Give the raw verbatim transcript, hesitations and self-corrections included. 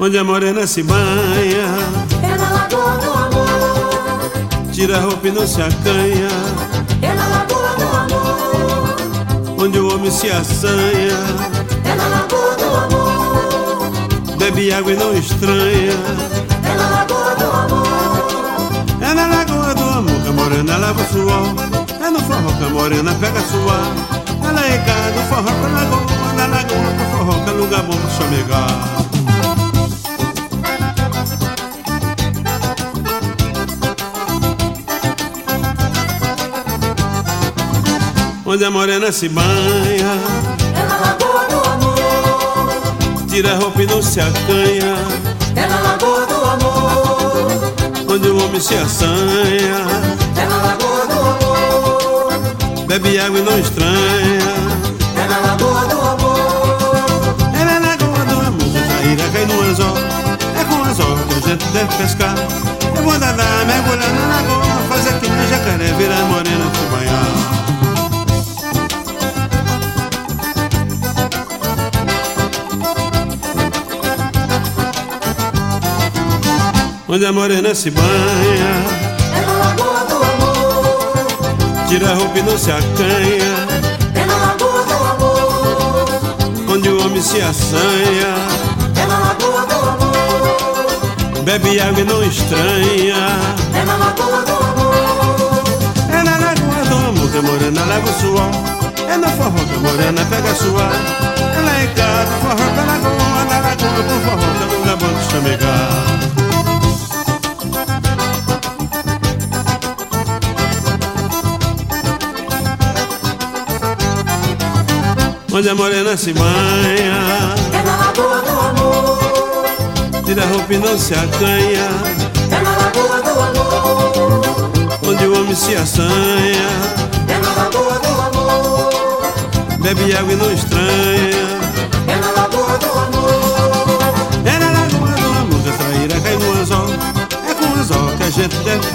onde a morena se banha, é na lagoa do amor. tira a roupa e não se acanha, é na lagoa do amor. onde o homem se assanha, é na lagoa do amor. bebe água e não estranha, é na lagoa do amor. é na lagoa do amor que a morena lava o suor, é no forró que a morena pega suar, ela é cá no forró pra lagoa, na lagoa pro forró que é lugar bom pra chamegar. Onde a morena se banha, é na lagoa do amor. tira a roupa e não se acanha, é na lagoa do amor. onde o homem se assanha, é na lagoa do amor. bebe água e não estranha, é na lagoa do amor. é na lagoa do amor que a traíra cai no anzol, é com anzol que a gente deve pescar. Eu vou nadar, mergulhar na lagoa, fazer que nem jacaré, virar morena se banhar. Onde a morena se banha, é na lagoa do amor. tira a roupa e não se acanha, é na lagoa do amor. onde o homem se assanha, é na lagoa do amor. bebe água e não estranha, é na lagoa do amor. é na lagoa do amor que a morena leva o suor, é no forró que a morena pega suar, ela é cá do forró da lagoa, da lagoa pro forró que é lugar bom de chamegar. Onde a morena se banha, é na lagoa do amor. tira a roupa e não se acanha, é na lagoa do amor. onde o homem se assanha, é na lagoa do amor. bebe água e não estranha, é na lagoa do amor. é na lagoa do amor que a traíra cai no anzol, é com o anzol que a gente deve